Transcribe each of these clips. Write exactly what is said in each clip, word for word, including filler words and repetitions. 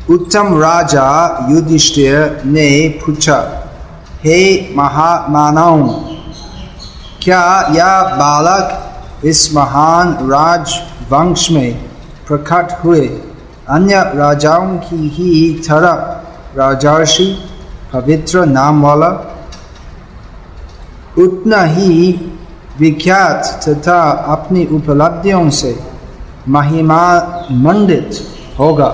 उत्तम राजा युधिष्ठिर ने पूछा, हे महामानव, क्या यह बालक इस महान राजवंश में प्रकट हुए अन्य राजाओं की ही तरह राजर्षि पवित्र नाम वाला, उतना ही विख्यात तथा अपनी उपलब्धियों से महिमा मंडित होगा?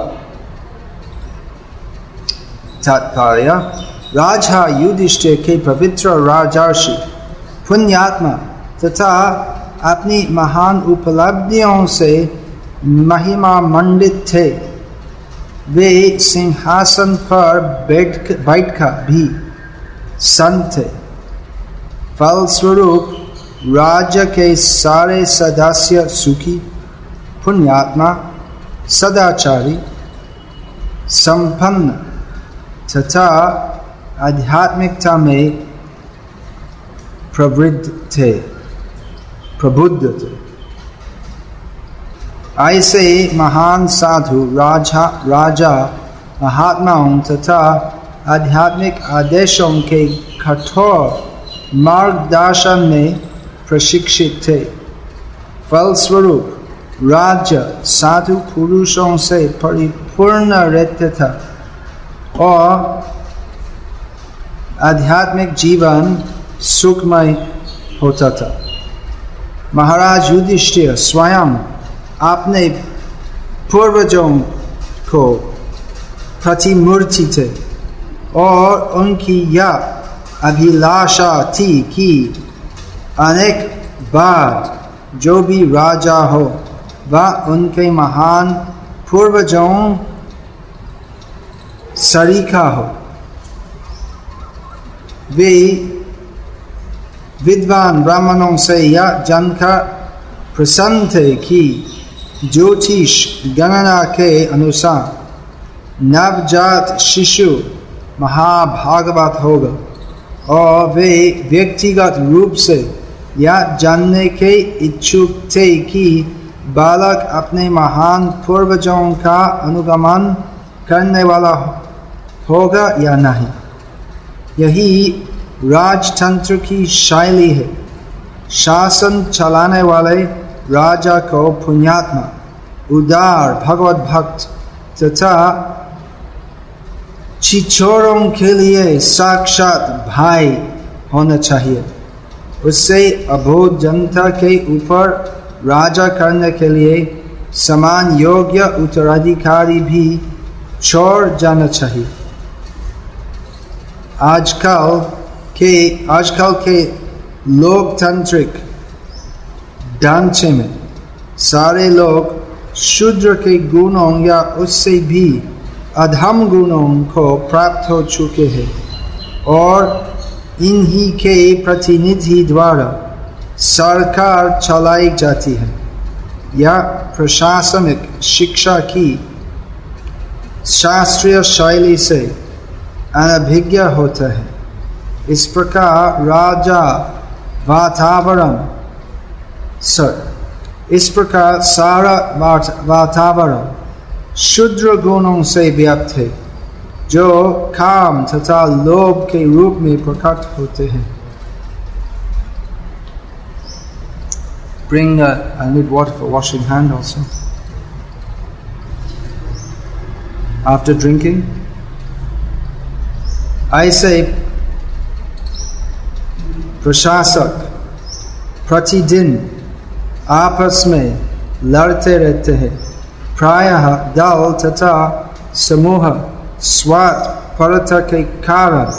तात्पर्य: राजा युधिष्ठिर के पवित्र राजर्षि पुण्यात्मा तथा अपनी महान उपलब्धियों से महिमा मंडित थे। वे सिंहासन पर बैठ बैठकर भी संत थे। फलस्वरूप राज्य के सारे सदस्य सुखी, पुण्यात्मा, सदाचारी, संपन्न तथा आध्यात्मिकता में प्रवृत्त थे प्रबुद्ध थे। ऐसे महान साधु राजा राजा महात्माओं तथा आध्यात्मिक आदेशों के कठोर मार्गदर्शन में प्रशिक्षित थे। फलस्वरूप राज्य साधु पुरुषों से परिपूर्ण रहता था और आध्यात्मिक जीवन सुखमय होता था। महाराज युधिष्ठिर स्वयं अपने पूर्वजों को प्रतिमूर्ति थे और उनकी यह अभिलाषा थी कि अनेक बार जो भी राजा हो वह उनके महान पूर्वजों सरीखा हो। वे विद्वान ब्राह्मणों से यह जानकर प्रसन्न थे कि ज्योतिष गणना के अनुसार नवजात शिशु महाभागवत होगा और वे व्यक्तिगत रूप से यह जानने के इच्छुक थे कि बालक अपने महान पूर्वजों का अनुगमन करने वाला होगा या नहीं। यही राजतंत्र की शैली है। शासन चलाने वाले राजा को पुण्यात्मा, उदार, भगवत भक्त तथा छिछोरों के लिए साक्षात भाई होना चाहिए। उससे अबोध जनता के ऊपर राजा करने के लिए समान योग्य उत्तराधिकारी भी छोड़ जाना चाहिए। आजकल के आजकल के लोकतांत्रिक ढांचे में सारे लोग शूद्र के गुणों या उससे भी अधम गुणों को प्राप्त हो चुके हैं और इन्हीं के प्रतिनिधि द्वारा सरकार चलाई जाती है या प्रशासनिक शिक्षा की शास्त्रीय शैली से अनभिज्ञ होता है। इस प्रकार राजा वातावरण सर इस प्रकार सारा वातावरण शूद्र गुणों से व्याप्त है जो काम तथा लोभ के रूप में प्रकट होते हैं। Bring uh, I need water for washing hand also. After drinking, ऐसे प्रशासक प्रतिदिन आपस में लड़ते रहते हैं। प्रायः दल तथा समूह स्वार्थ परता के कारण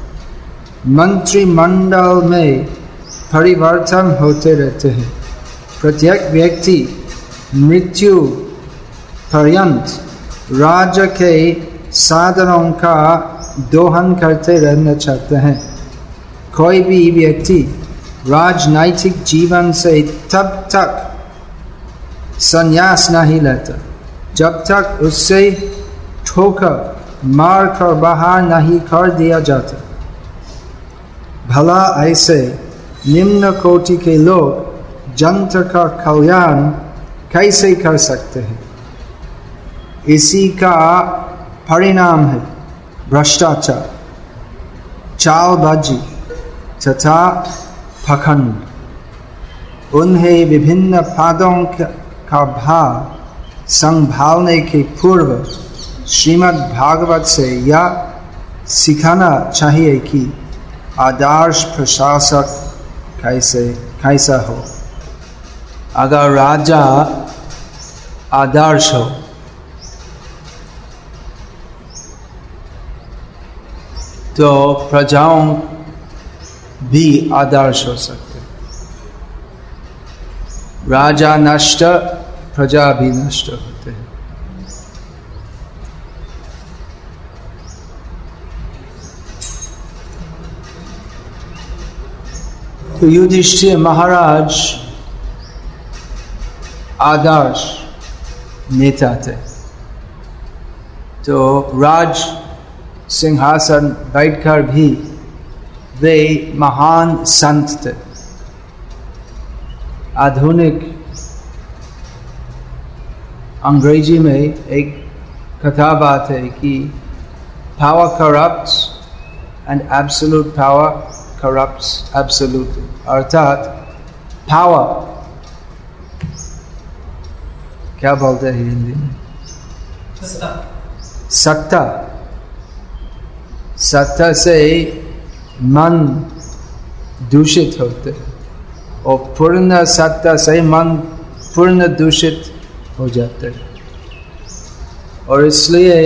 मंत्रिमंडल में परिवर्तन होते रहते हैं। प्रत्येक व्यक्ति मृत्यु पर्यंत राज्य के साधनों का दोहन करते रहना चाहते हैं। कोई भी व्यक्ति राजनैतिक जीवन से तब तक संन्यास नहीं लेता जब तक उससे ठोकर मार कर बाहर नहीं कर दिया जाता। भला ऐसे निम्न कोटि के लोग जनता का कल्याण कैसे कर सकते हैं? इसी का परिणाम है भ्रष्टाचार, चालबाजी तथा पाखंड। उन्हें विभिन्न पदों का भाव संभालने के पूर्व श्रीमद् भागवत से यह सिखाना चाहिए कि आदर्श प्रशासक कैसे कैसा हो। अगर राजा आदर्श हो तो प्रजाओं भी आदर्श हो सकते। राजा नष्ट, प्रजा भी नष्ट होते हैं। तो युधिष्ठिर महाराज आदर्श नेता थे, तो राज सिंहासन बैठकर भी वे महान संत थे। आधुनिक अंग्रेजी में एक कथा बात है कि power corrupts and absolute power corrupts absolutely। अर्थात power, क्या बोलते हैं हिंदी में, सत्ता। सत्ता सत्ता से मन दूषित होते और पूर्ण सत्ता से मन पूर्ण दूषित हो जाते हैं। और इसलिए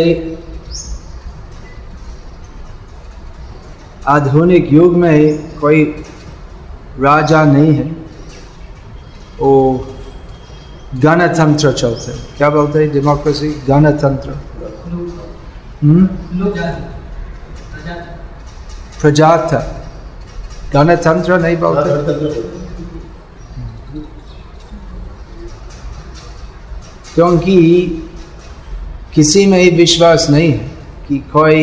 आधुनिक युग में कोई राजा नहीं है, वो गणतंत्र चलते। क्या बोलते हैं डेमोक्रेसी, गणतंत्र, प्रजातंत्र, गणतंत्र नहीं बोलते। क्योंकि किसी में विश्वास नहीं है कि कोई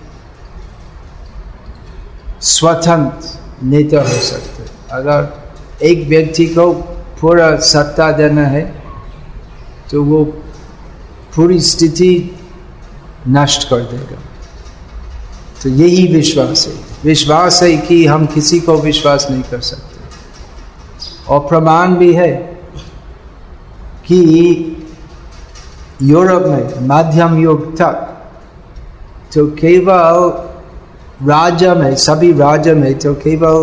स्वतंत्र नेता हो सकते। अगर एक व्यक्ति को पूरा सत्ता देना है तो वो पूरी स्थिति नष्ट कर देगा। तो यही विश्वास है। विश्वास है कि हम किसी को विश्वास नहीं कर सकते। और प्रमाण भी है कि यूरोप में मध्यम युग तक तो केवल राज्य में, सभी राज्य में तो केवल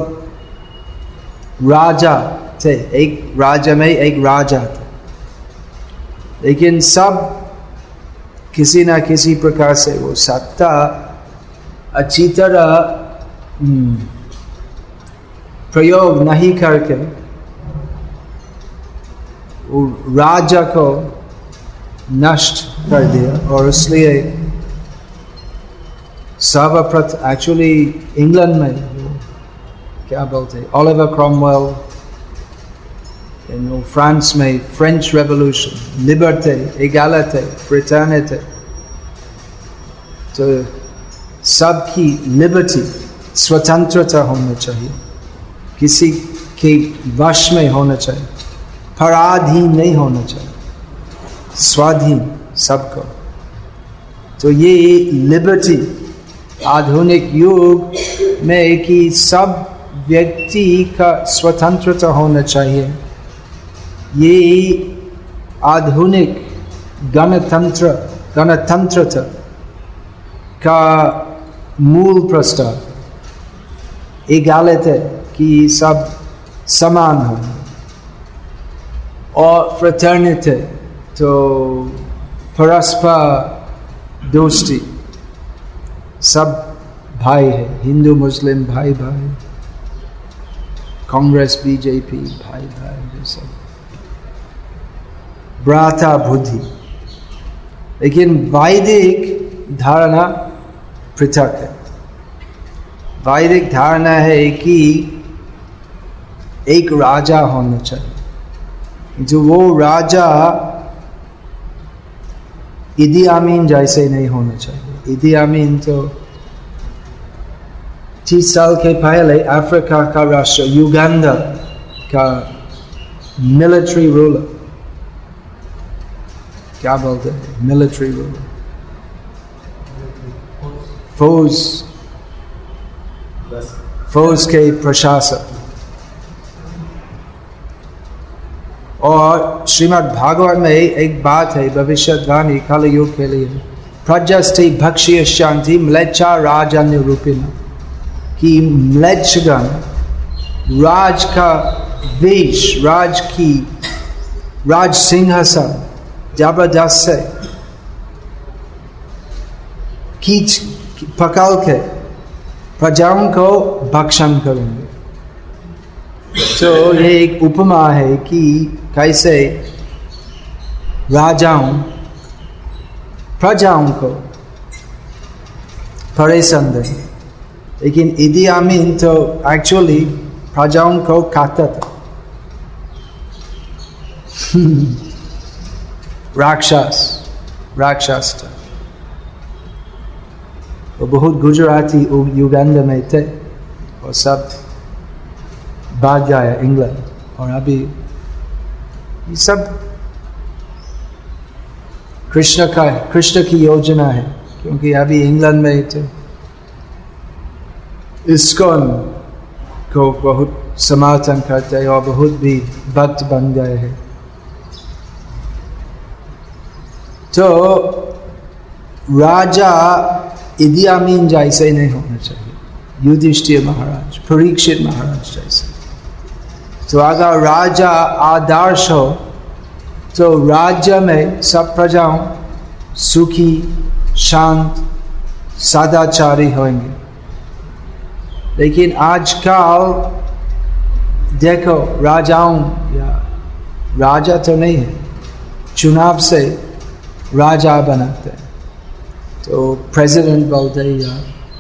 राजा थे, एक राज्य में एक राजा थे, लेकिन सब किसी ना किसी प्रकार से वो सत्ता अच्छी तरह प्रयोग नहीं करके वो राज्य को नष्ट कर दिया। और इसलिए सर्वप्रथम एक्चुअली इंग्लैंड में क्या बोलते हैं, ओलिवर क्रॉमवेल, फ्रांस में French revolution, liberty, egalite, fraternity, तो सबकी लिबर्टी, स्वतंत्रता होना चाहिए, किसी के वश में होना चाहिए, पराधीन नहीं होना चाहिए, स्वाधीन सबको। तो ये लिबर्टी आधुनिक युग में कि सब व्यक्ति का स्वतंत्रता होना चाहिए, ये आधुनिक गणतंत्र गणतंत्रता का मूल प्रस्ताव। एगालिटी कि सब समान हो, और फ्रेटर्निटी तो परस्पर दोस्ती, सब भाई है, हिंदू मुस्लिम भाई भाई, कांग्रेस बीजेपी भाई भाई, ये सब भ्राता बुद्धि। लेकिन वैदिक धारणा पृथक है। वैदिक धारणा है कि एक राजा होना चाहिए, जो वो राजा इदी अमीन जैसे नहीं होना चाहिए। इदी अमीन तो तीस साल के पहले अफ्रीका का राष्ट्र युगांडा का मिलिट्री रूलर, क्या बोलते हैं, मिलिट्री रूलर, फौज फौज के प्रशासक। और श्रीमद् भागवत में एक बात है भविष्यवाणी कल युग के लिए, प्रजस्ते भक्ष्य शांति म्लेच्छा राजन्य रूपिणा, कि म्लेच्छगण राज का वेश, राज की राज सिंहासन जबरदस्त से खींच पकड़ के प्रजाओं को भक्षण करेंगे। तो ये एक उपमा है कि कैसे राजाओं प्रजाओं को परेशान दे, लेकिन इदी अमीन तो एक्चुअली प्रजाओं को खाता था। राक्षस राक्षस था। वो बहुत गुजराती युगांडा में थे और सब भाग गया इंग्लैंड, और अभी ये सब कृष्ण का कृष्ण की योजना है, क्योंकि अभी इंग्लैंड में थे इस्कॉन को बहुत समर्थन करते हैं और बहुत भी भक्त बन गए हैं। तो राजा इदी अमीन जैसे नहीं होना चाहिए, युधिष्ठिर महाराज, परीक्षित महाराज जैसे। तो अगर राजा आदर्श हो तो राज्य में सब प्रजाओं सुखी, शांत, सदाचारी होंगे। लेकिन आजकल देखो राजाओं, या राजा तो नहीं है, चुनाव से राजा बनाते हैं, तो प्रेसिडेंट बोलते हैं या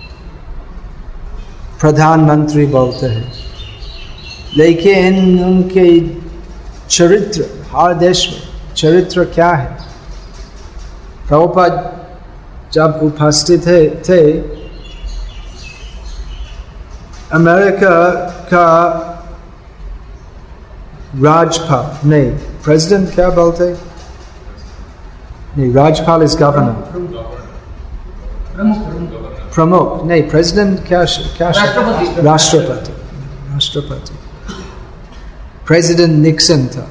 प्रधानमंत्री बोलते हैं। लेकिन उनके चरित्र, हर देश में चरित्र क्या है? प्रभुपाद जब उपस्थित थे, थे अमेरिका का राज्यपाल, नहीं प्रेसिडेंट क्या बोलते? नहीं, राज्यपाल इज गवर्नर, प्रमुख नहीं, प्रेसिडेंट क्या क्या राष्ट्रपति राष्ट्रपति राष्ट्रपति प्रेसिडेंट निक्सन था।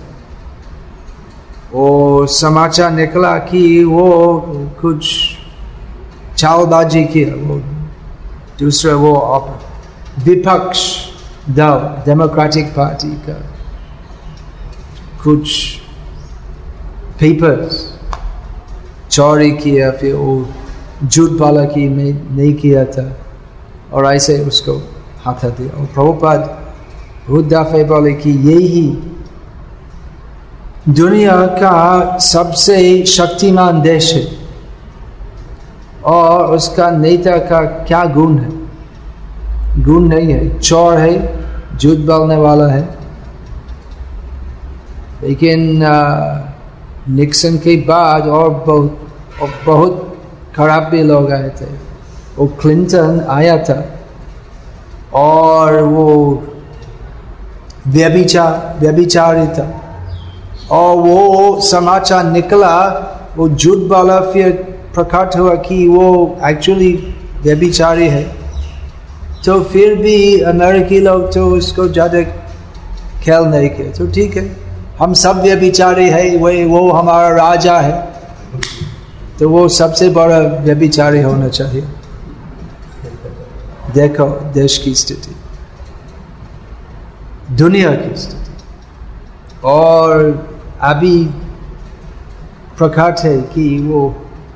और समाचार निकला कि वो कुछ चालबाजी किया, वो दूसरा वो विपक्ष दल डेमोक्रेटिक पार्टी का कुछ पेपर्स चोरी किया, फिर वो झूठ वाला की में नहीं किया था, और ऐसे उसको हटा दिया। और प्रभुपाद बहुत दफे बोले कि यही दुनिया का सबसे शक्तिमान देश है, और उसका नेता का क्या गुण है? गुण नहीं है, चोर है, झूठ बोलने वाला है। लेकिन निक्सन के बाद और बहुत और बहुत खराब भी लोग आए थे। वो क्लिंटन आया था और वो व्यभिचार व्यभिचारी था, और वो समाचार निकला, वो झूठ बोला, फिर प्रकट हुआ कि वो एक्चुअली व्यभिचारी है। तो फिर भी अमेरिकी लोग तो उसको ज़्यादा ख्याल नहीं किया। तो ठीक है, हम सब व्यभिचारी है, वही वो हमारा राजा है, तो वो सबसे बड़ा व्यभिचारी होना चाहिए। देखो देश की स्थिति, दुनिया की स्थिति, और अभी प्रकट है कि वो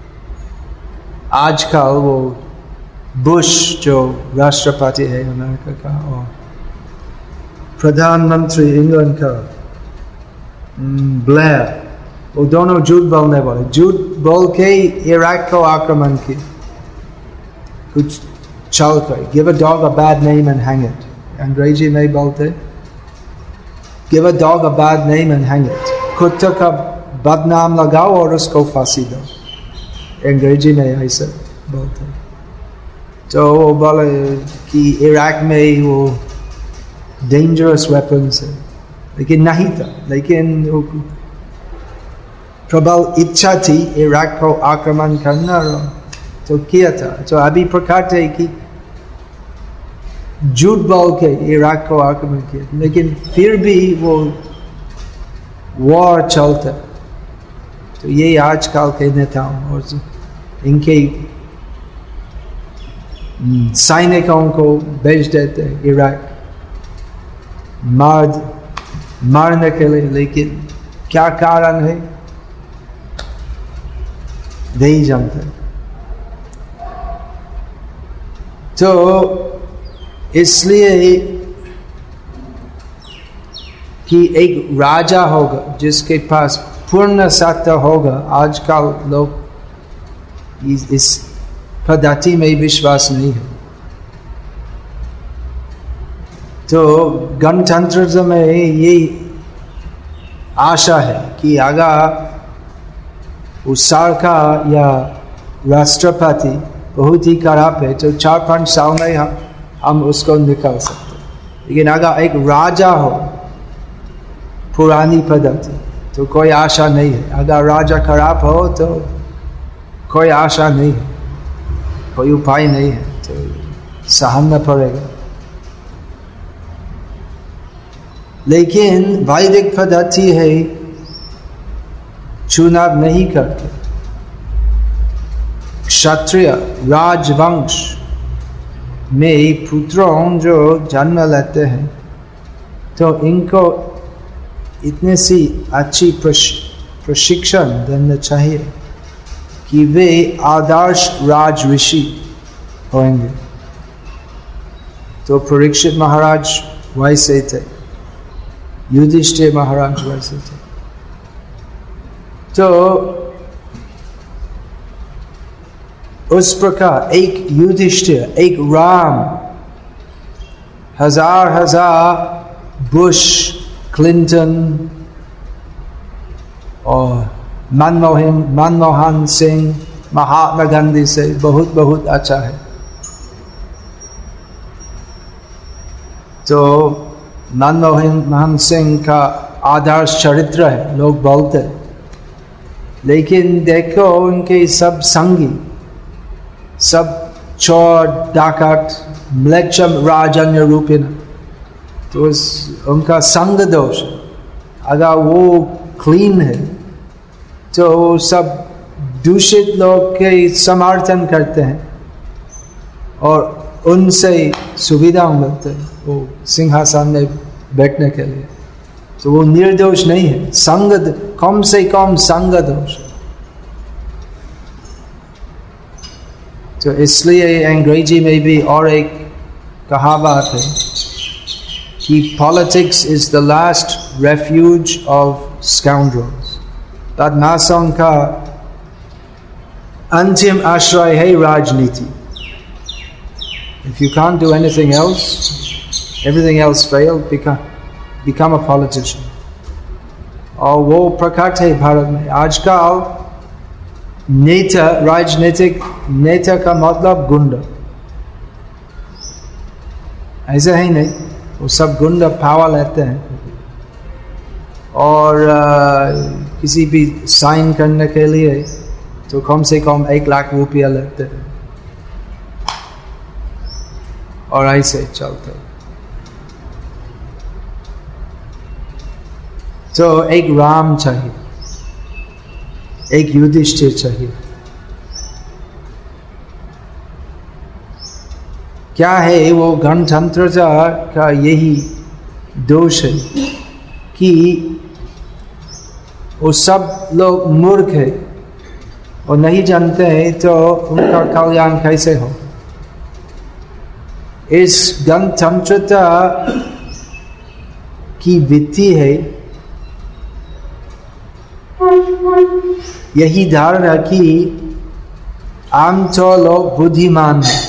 आजकल वो बुश जो राष्ट्रपति है अमेरिका का और प्रधानमंत्री इंग्लैंड का ब्लेयर, वो दोनों झूठ बोलने वाले, झूठ बोल के इराक को आक्रमण किया कुछ चल कर। Give a dog a bad name and hang it, अंग्रेजी में बोलते give a dog a bad name and hang it, कुत्ते का बदनाम लगाओ और उसको फांसी दो, अंग्रेजी में ऐसे बोलते। तो वो बोले कि इराक में वो डेंजरस वेपन्स है, लेकिन नहीं था। लेकिन वो प्रबल इच्छा थी इराक को आक्रमण करना, तो किया था। तो अभी प्रकट है कि झूठ बोल के इराक को आक्रमण किया, लेकिन फिर भी वो वॉर चलता। तो ये आजकल के नेताओं और इनके सैनिकों को भेज देते हैं इराक मार मारने के लिए, लेकिन क्या कारण है नहीं जानते। तो इसलिए कि एक राजा होगा जिसके पास पूर्ण सत्ता होगा, आजकल लोग इस, इस पद्धति में विश्वास नहीं है। तो गणतंत्र में ये आशा है कि अगर उस सरकार या राष्ट्रपति बहुत ही खराब है तो चार पांच साल में हम हम उसको निकाल सकते हैं। लेकिन अगर एक राजा हो पुरानी पद्धति तो कोई आशा नहीं है। अगर राजा खराब हो तो कोई आशा नहीं है, कोई उपाय नहीं है, तो सहना पड़ेगा। लेकिन वैदिक पद्धति है चुनाव नहीं करते। क्षत्रिय राजवंश में पुत्रों जो जन्म लेते हैं तो इनको इतने सी अच्छी प्रशिक्षण देना चाहिए कि वे आदर्श राज ऋषि होंगे। तो परीक्षित महाराज वैसे थे, युधिष्ठिर महाराज वैसे थे। तो उस प्रकार एक युधिष्ठिर, एक राम, हजार हजार बुश, क्लिंटन और मनमोहन मनमोहन सिंह, महात्मा गांधी से बहुत बहुत अच्छा है। तो मनमोहन सिंह का आदर्श चरित्र है, लोग बोलते हैं। लेकिन देखो उनके सब संगी, सब चोर डाकट, म्लेच्छम राजन्य रूपिण, तो उनका संग दोष। अगर वो क्लीन है तो सब दूषित लोग के समर्थन करते हैं और उनसे सुविधा मिलते हैं वो सिंहासन में बैठने के लिए। तो वो निर्दोष नहीं है, संग कम से कम संग दोष। तो इसलिए अंग्रेजी में भी और एक कहावत है कि politics is the last refuge of scoundrels. बदमाशों का अंतिम आश्रय है राजनीति। If you can't do anything else, everything else failed, become become a politician. और वो प्रकट है भारत में आजकल। नेता, राजनीतिक नेता का मतलब गुंडा, ऐसा ही नहीं, वो सब गुंडा पावर लेते हैं और आ, किसी भी साइन करने के लिए तो कम से कम एक लाख रुपया लेते हैं और ऐसे चलते। तो एक राम चाहिए, एक युधिष्ठिर चाहिए। क्या है वो गणतंत्रता का यही दोष है कि वो सब लोग मूर्ख है और नहीं जानते हैं तो उनका कल्याण कैसे हो। इस गणतंत्रता की वित्ती है यही धारणा कि आमतौर लोग बुद्धिमान हैं,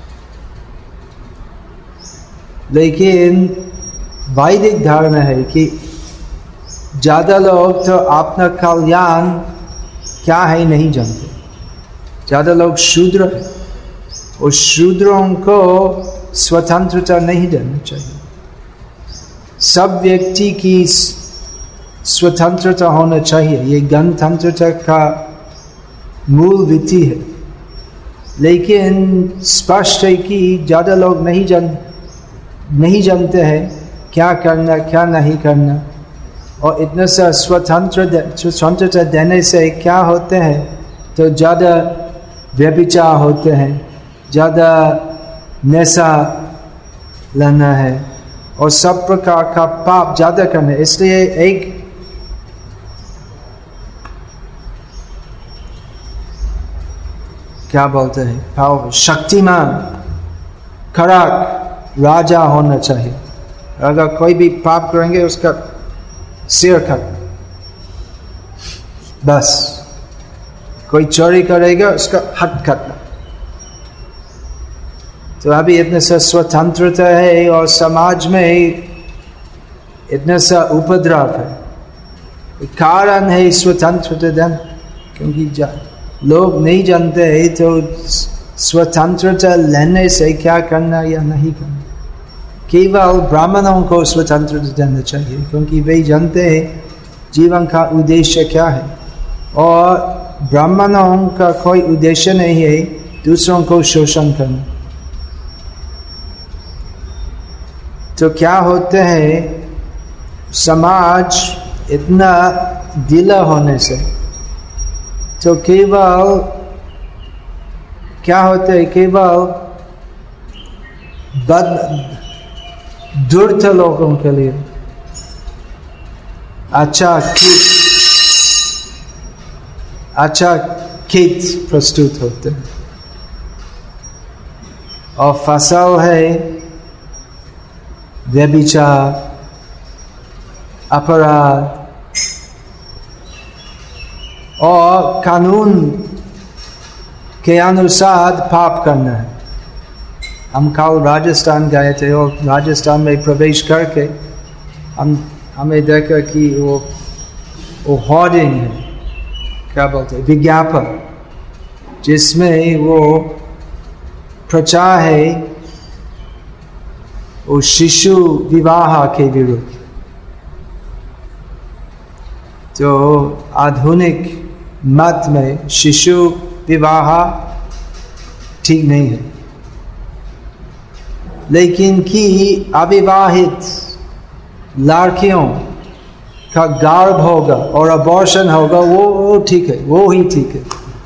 लेकिन वैदिक धारणा है कि ज्यादा लोग तो अपना कल्याण क्या है नहीं जानते। ज्यादा लोग शूद्र है और शूद्रों को स्वतंत्रता नहीं देना चाहिए। सब व्यक्ति की स्वतंत्रता होना चाहिए। ये गणतंत्रता का मूल विधि है। लेकिन स्पष्ट है कि ज़्यादा लोग नहीं जान नहीं जानते हैं क्या करना क्या नहीं करना, और इतना सा स्वतंत्र स्वतंत्रता देने से क्या होते हैं, तो ज़्यादा व्यभिचार होते हैं, ज़्यादा नशा लेना है और सब प्रकार का पाप ज़्यादा करना है। इसलिए एक क्या बोलते हैं, पावर शक्तिमान खराक राजा होना चाहिए। अगर कोई भी पाप करेंगे उसका सिर काटना, बस। कोई चोरी करेगा उसका हाथ काटना। तो अभी इतने सा स्वतंत्रता है और समाज में इतने सा उपद्रव है, कारण है स्वतंत्रता देना, क्योंकि लोग नहीं जानते हैं तो स्वतंत्रता लेने से क्या करना या नहीं करना। केवल ब्राह्मणों को स्वतंत्रता देना चाहिए, क्योंकि वे जानते हैं जीवन का उद्देश्य क्या है, और ब्राह्मणों का कोई उद्देश्य नहीं है दूसरों को शोषण करना। तो क्या होते हैं, समाज इतना ढीला होने से तो केवल क्या होते है, केवल बद दुर्थ लोगों के लिए अच्छा खेत अच्छा खेत प्रस्तुत होते हैं, और फसल है व्यभिचार, अपराध और कानून के अनुसार पाप करना है। हम कल राजस्थान गए थे और राजस्थान में प्रवेश करके हम हमें देखा कि वो वो होर्डिंग है, क्या बोलते हैं, विज्ञापन, जिसमें वो प्रचार है वो शिशु विवाह के विरुद्ध। तो आधुनिक मत में शिशु विवाह ठीक नहीं है, लेकिन कि अविवाहित लड़कियों का गर्भ होगा और अबॉर्शन होगा वो ठीक है, वो ही ठीक है।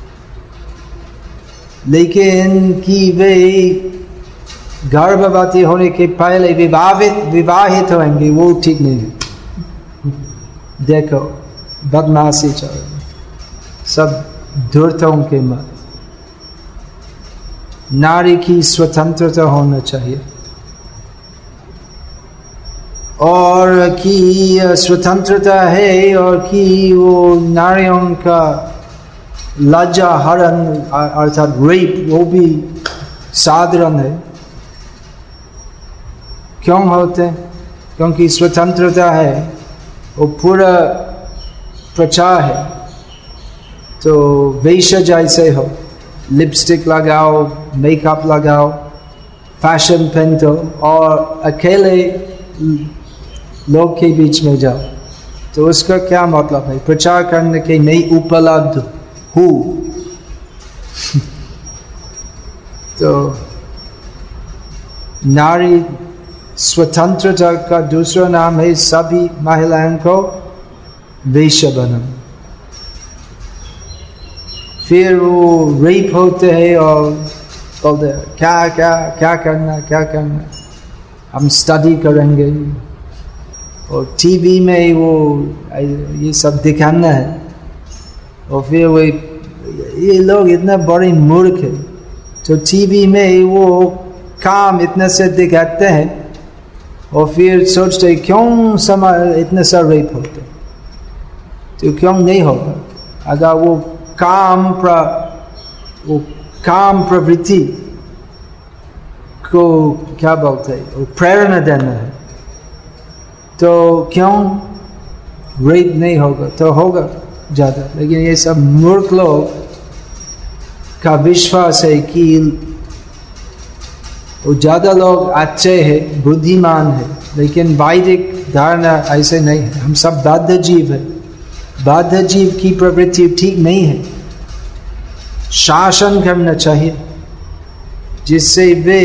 लेकिन कि वे गर्भवती होने के पहले विवाहित विवाहित होंगे वो ठीक नहीं है। देखो बदमाशी चल रही, सब धूर्तों के मत। नारी की स्वतंत्रता होना चाहिए, और कि स्वतंत्रता है, और कि वो नारियों का लज्जा हरण अर्थात रेप वो भी साधारण है। क्यों होते हैं? क्योंकि स्वतंत्रता है, वो पूरा प्रचार है। तो वेश्या जैसे हो, लिपस्टिक लगाओ, मेकअप लगाओ, फैशन पहनो और अकेले लोग के बीच में जाओ, तो उसका क्या मतलब है? प्रचार करने के नहीं उपलब्ध हूँ। तो नारी स्वतंत्रता का दूसरा नाम है सभी महिलाओं को वेश्या बनाना। फिर वो रेप होते हैं और बोलते हैं क्या क्या क्या करना क्या करना, हम स्टडी करेंगे, और टीवी में वो ये सब दिखाना है। और फिर वो ये लोग इतना बड़े मूर्ख है, तो टीवी में वो काम इतने से दिखाते हैं और फिर सोचते क्यों समा इतने सा रेप होते, तो क्यों नहीं होगा? अगर वो काम प्र वो काम प्रवृत्ति को क्या बोलते हैं, वो प्रेरणा देना है, तो क्यों रेप नहीं होगा? तो होगा ज़्यादा। लेकिन ये सब मूर्ख लोग का विश्वास है कि वो ज़्यादा लोग अच्छे हैं, बुद्धिमान है, लेकिन वैदिक धारणा ऐसे नहीं है। हम सब बाध्य जीव है, बाध्य जीव की प्रवृत्ति ठीक नहीं है। शासन करना चाहिए, जिससे वे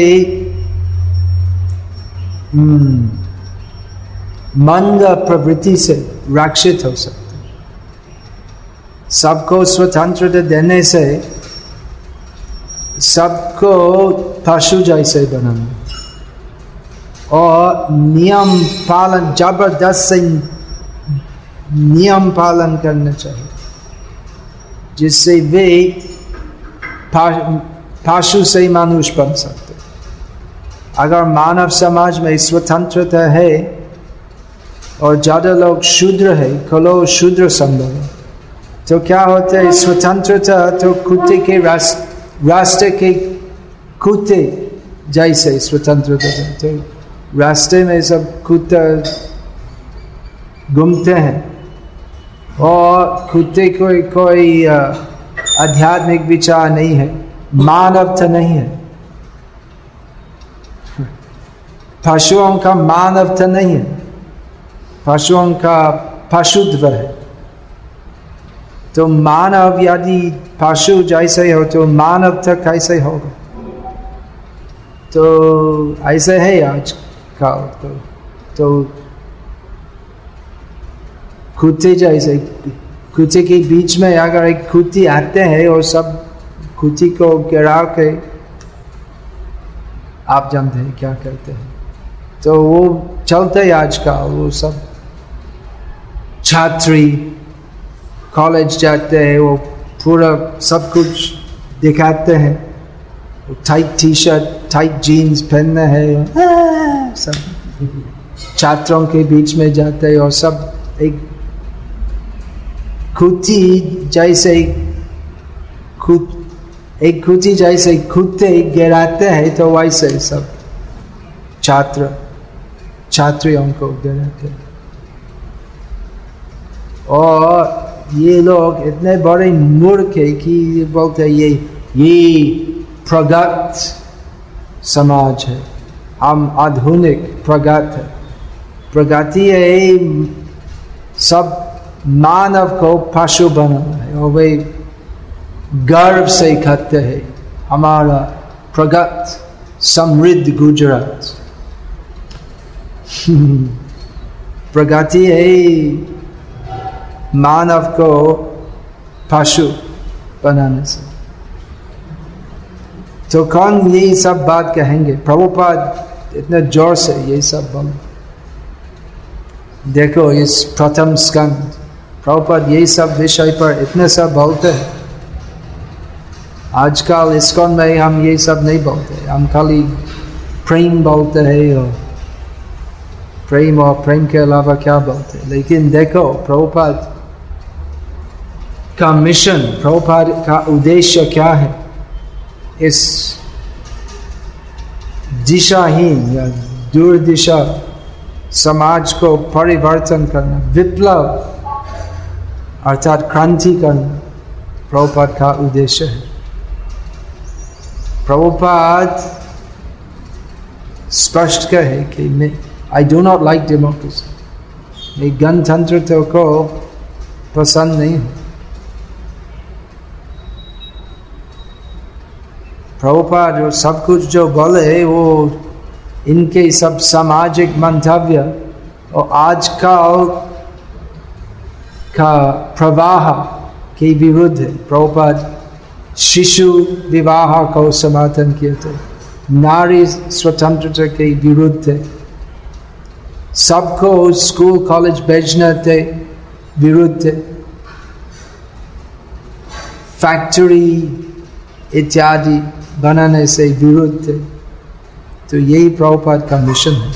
मंद प्रवृत्ति से रक्षित हो सकते। सबको स्वतंत्रता देने से सबको पशु जैसे बनाना और नियम पालन, जबरदस्त से नियम पालन करना चाहिए, जिससे वे पशु से मनुष्य बन सकते। अगर मानव समाज में स्वतंत्रता है और ज्यादा लोग शूद्र है, कलो शूद्र संभव है, तो क्या होता है? स्वतंत्रता तो कुत्ते के रास्ते रास्ते के कुत्ते जैसे स्वतंत्रता है, तो रास्ते में सब कुत्ते घूमते हैं और कुत्ते कोई कोई आध्यात्मिक विचार नहीं है, मानवता नहीं है, पशुओं का मानवता नहीं है, पशुओं का पशुत्व है। तो मानव यदि पशु जैसे हो तो मानवता कैसे होगा? तो ऐसे है आज का तो, तो कुत्ते जैसे, कुत्ते के बीच में अगर एक कुत्ती आते हैं और सब कुत्ती को गिरा के, आप जानते हैं क्या करते हैं, तो वो चलते हैं आज का, वो सब छात्री कॉलेज जाते हैं, वो पूरा सब कुछ दिखाते हैं, tight T shirt tight jeans पहनना है, सब छात्रों के बीच में जाते हैं और सब एक कुत्ती जैसे खुद एक कुत्ती जैसे कुत्ते गिराते हैं, तो वैसे सब छात्र छात्रियों को गिराते हैं। और ये लोग इतने बड़े मूर्ख है कि बोलते हैं ये ये प्रगत समाज है, हम आधुनिक प्रगत है। प्रगति है सब मानव को पशु बनाना है और वे गर्व से कहते हैं हमारा प्रगत समृद्ध गुजरात। प्रगति है मानव को पशु बनाने से। तो कौन ये सब बात कहेंगे? प्रभुपाद इतने जोर से ये सब बोले। देखो इस प्रथम स्कंद प्रभुपाद ये सब विषय पर इतने सब बोलते हैं। आजकल इस्कॉन में हम ये सब नहीं बोलते, हम खाली प्रेम बोलते हैं और प्रेम और प्रेम के अलावा क्या बोलते हैं। लेकिन देखो प्रभुपाद का मिशन, प्रभुपाद का उद्देश्य क्या है? इस दिशाहीन या दूर दिशा समाज को परिवर्तन करना, विप्लव अर्थात क्रांति करना प्रभुपाद का उद्देश्य है। प्रभुपाद स्पष्ट कहे कि मैं I do not like democracy, मैं गणतंत्र को पसंद नहीं हूं। प्रभुपाद जो सब कुछ जो बोले वो इनके सब सामाजिक मंतव्य और आजकल का प्रवाह के विरुद्ध है। प्रभुपाद शिशु विवाह को समर्थन किए थे, नारी स्वतंत्रता के विरुद्ध थे, सबको स्कूल कॉलेज भेजना थे विरुद्ध थे, फैक्ट्री इत्यादि बनाने से विरुद्ध थे। तो यही प्रभुपाद का मिशन है।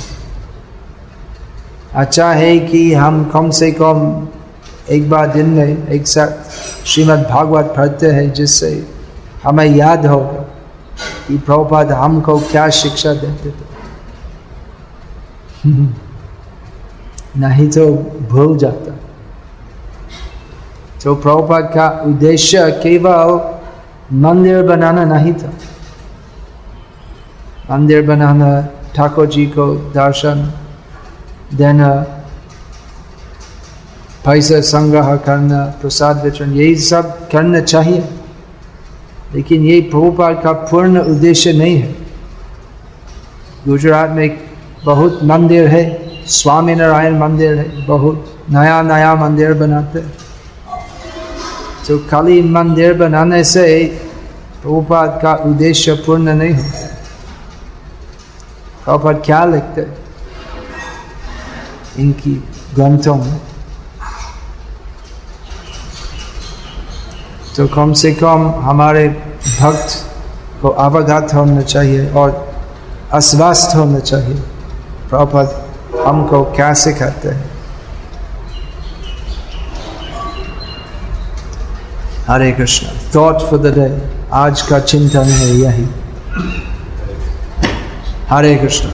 अच्छा है कि हम कम से कम एक बार दिन में एक साथ श्रीमद् भागवत पढ़ते हैं, जिससे हमें याद होगा कि प्रभुपाद हमको क्या शिक्षा देते थे। नहीं तो भूल जाता। तो प्रभुपाद का उद्देश्य केवल मंदिर बनाना नहीं था। मंदिर बनाना, ठाकुर जी को दर्शन देना, पैसे संग्रह करना, प्रसाद वितरण, यही सब करना चाहिए। लेकिन ये प्रभुपाद का पूर्ण उद्देश्य नहीं है। गुजरात में बहुत मंदिर है, स्वामी नारायण मंदिर है, बहुत नया नया मंदिर बनाते, तो खाली मंदिर बनाने से प्रभुपाद का उद्देश्य पूर्ण नहीं होता। प्रभुपाद क्या लिखते इनकी ग्रंथों में, तो कम से कम हमारे भक्त को अवगत होना चाहिए और अस्वस्थ होना चाहिए प्रभुपाद हमको क्या सिखाते हैं। Hare Krishna. Thought for the day, आज का चिंतन है यही। हरे कृष्ण।